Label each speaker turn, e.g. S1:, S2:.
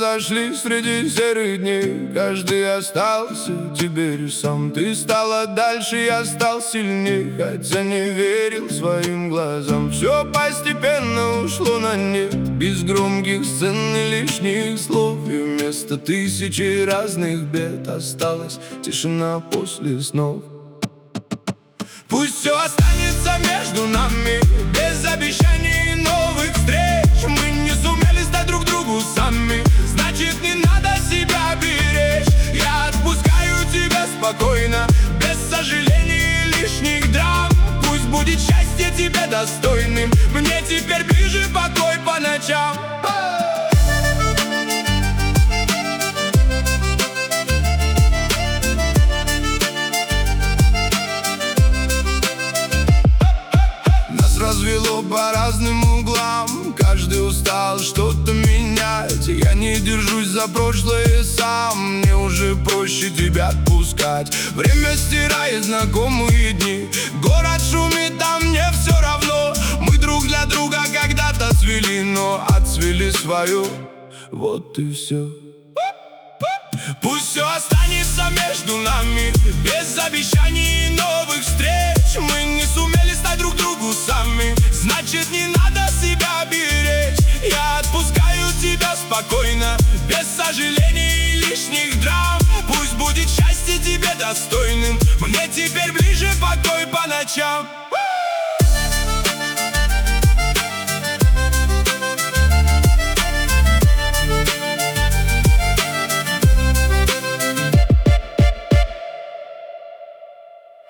S1: произошли среди серых дней. Каждый остался, теперь сам ты стала дальше, я стал сильней. Хотя не верил своим глазам, все постепенно ушло на нет. Без громких сцен и лишних слов, и вместо тысячи разных бед осталась тишина после снов. Пусть все останется между нами, без обещаний и новых встреч. Мы не сумели стать друг другу сами, значит не надо себя беречь. Я отпускаю тебя спокойно, без сожалений и лишних драм. Пусть будет счастье тебе достойным, мне теперь ближе покой по ночам. Развело по разным углам, каждый устал что-то менять. Я не держусь за прошлое сам, мне уже проще тебя отпускать. Время стирает знакомые дни, город шумит, а мне все равно. Мы друг для друга когда-то цвели, но отцвели свое, вот и все. Пусть все останется между нами, без обещаний и новых встреч. Мы не сумели стать друг другу сами, значит не надо себя беречь. Я отпускаю тебя спокойно, без сожалений и лишних драм. Пусть будет счастье тебе достойным, мне теперь ближе покой по ночам.